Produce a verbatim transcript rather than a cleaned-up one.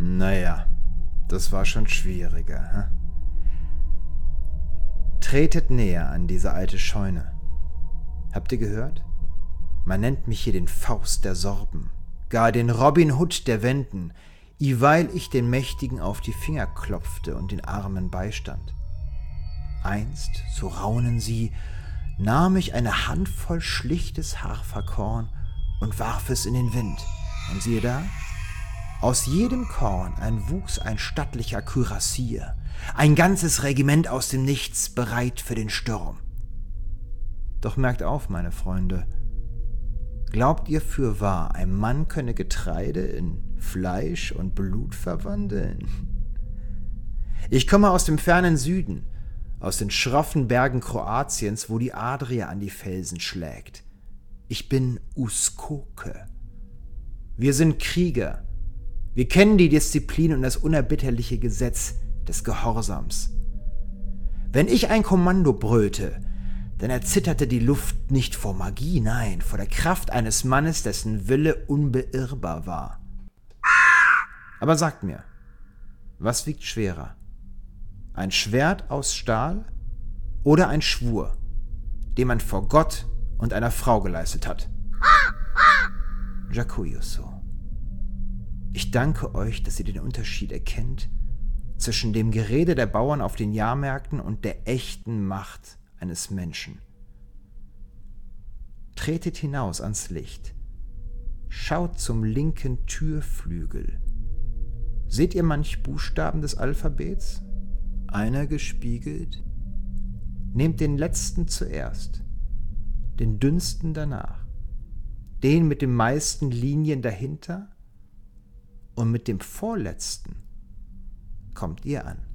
Naja, das war schon schwieriger. Hm? Tretet näher an diese alte Scheune. Habt ihr gehört? Man nennt mich hier den Faust der Sorben, gar den Robin Hood der Wenden, dieweil ich den Mächtigen auf die Finger klopfte und den Armen beistand. Einst, so raunen sie, nahm ich eine Handvoll schlichtes Haferkorn und warf es in den Wind. Und siehe da, aus jedem Korn ein wuchs ein stattlicher Kürassier, ein ganzes Regiment aus dem Nichts, bereit für den Sturm. Doch merkt auf, meine Freunde, glaubt ihr fürwahr, ein Mann könne Getreide in Fleisch und Blut verwandeln? Ich komme aus dem fernen Süden, aus den schroffen Bergen Kroatiens, wo die Adria an die Felsen schlägt. Ich bin Uskoke. Wir sind Krieger. Wir kennen die Disziplin und das unerbitterliche Gesetz des Gehorsams. Wenn ich ein Kommando brüllte, dann erzitterte die Luft nicht vor Magie, nein, vor der Kraft eines Mannes, dessen Wille unbeirrbar war. Aber sagt mir, was wiegt schwerer? Ein Schwert aus Stahl oder ein Schwur, den man vor Gott und einer Frau geleistet hat? Jacuiuso, ich danke euch, dass ihr den Unterschied erkennt zwischen dem Gerede der Bauern auf den Jahrmärkten und der echten Macht eines Menschen. Tretet hinaus ans Licht. Schaut zum linken Türflügel. Seht ihr manch Buchstaben des Alphabets? Einer gespiegelt? Nehmt den letzten zuerst, den dünnsten danach, den mit den meisten Linien dahinter, und mit dem vorletzten kommt ihr an.